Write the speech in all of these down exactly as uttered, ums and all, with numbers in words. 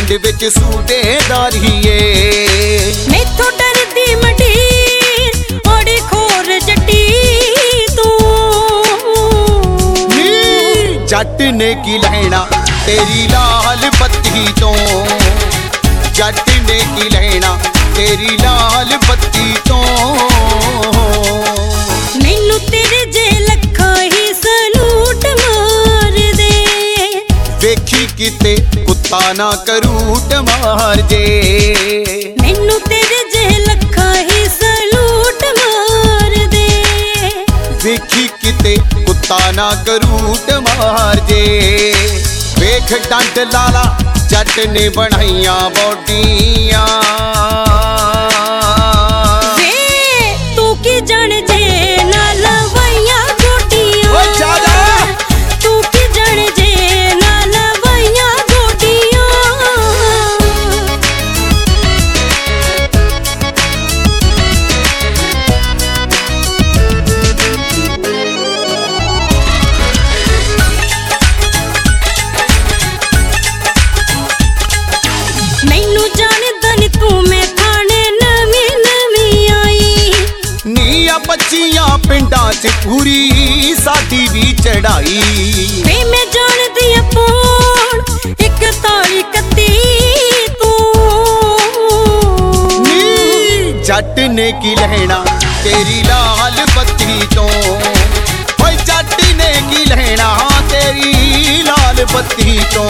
पिंड विच सूबेदारीए मैथों डरदी मंडीर ओड़ी खोर जट्टी तू जट ने की लैना तेरी लाल बत्ती तो जट ने की लैना तेरी लाल बत्ती तो मैनू तेरे जे लखा ही सलूट मार दे वेखी किते कुत्ता ना करूट मार जे मैनू तेरे जे लखा ही सलूट मार दे वेखी किते कुत्ता ना करूट मार जे वेख डंड लाला जट ने बनाइया बॉडियां तू की जान जे ना लवाइया गोटियां तू की जान जे ना लवाइया गोटियां मैनू जानदा नी तू मैं थाने नवी नवी आई नीया बच्चियां पिंडां च पूरी साडी भी चढ़ाई वे मैं जानदी आ पौन एक ताली कत्ती तू जट ने की लैना तेरी लाल बत्ती तो ओए जट ने की लैना तेरी लाल बत्ती तो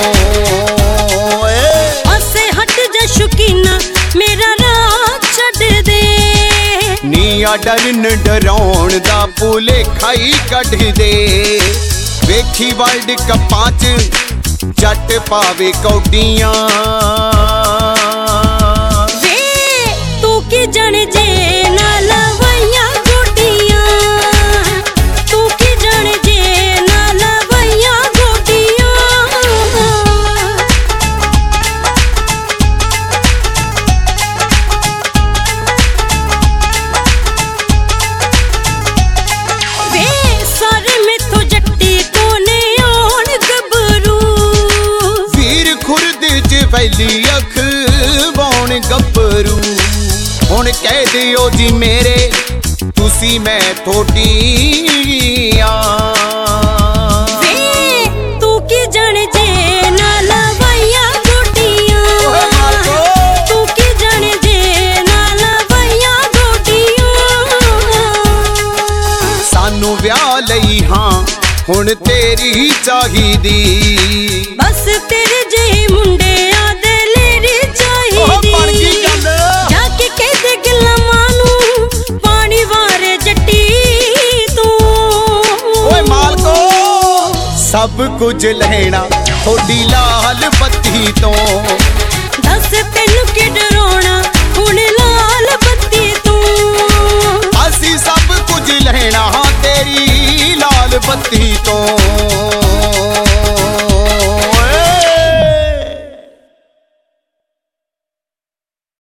असे हट जा शौकीना मेरा राह छड़ दे नीया डरन डराउण दा भुलेखा ही कढ दे वेखी वर्ल्ड कपां च जट पावे कौडियां वे तू की जाने जे ना लवाइया गोटियां तू की जाने जे ना लवाइया गोटियां वे सारे मैथों जट्टी तो ने आउण गबरू वीर खुरद च वैली अख वाउण गब्बरू हुण कह दियो जी मेरे तुसी मैं थोड़ियां वे तू की जाने जे ना लवाइया गोटियां तू की जाने जे ना लवाइया गोटियां सानू ब्याह लई हां हुण तेरी चाहिदी बस तेरे जे मुंडे आ दिलेरी चाहिदी जाके कह दे गल्ला मानू पानी वारे जट्टी तू ओए मालको सब कुछ लैना थोड़ी लाल बत्ती तो